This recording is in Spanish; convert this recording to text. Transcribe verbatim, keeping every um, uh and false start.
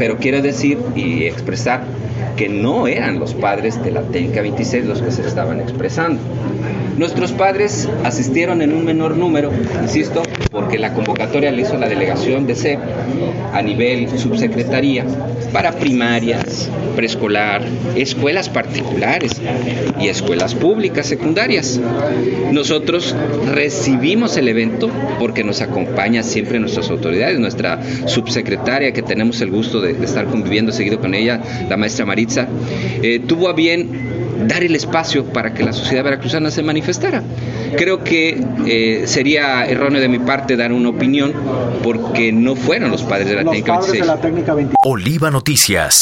pero quiero decir y expresar que no eran los padres de la técnica veintiséis los que se estaban expresando. Nuestros padres asistieron en un menor número, insisto, porque la convocatoria la hizo la delegación de C E P a nivel subsecretaría para primarias, preescolar, escuelas particulares y escuelas públicas secundarias. Nosotros recibimos el evento porque nos acompaña siempre nuestras autoridades, nuestra subsecretaria, que tenemos el gusto de, de estar conviviendo seguido con ella, la maestra Maritza, eh, tuvo a bien dar el espacio para que la sociedad veracruzana se manifestara. Creo que eh, sería erróneo de mi parte dar una opinión porque no fueron los padres de la los técnica padres veintiséis. De la técnica veintiséis. Oliva Noticias.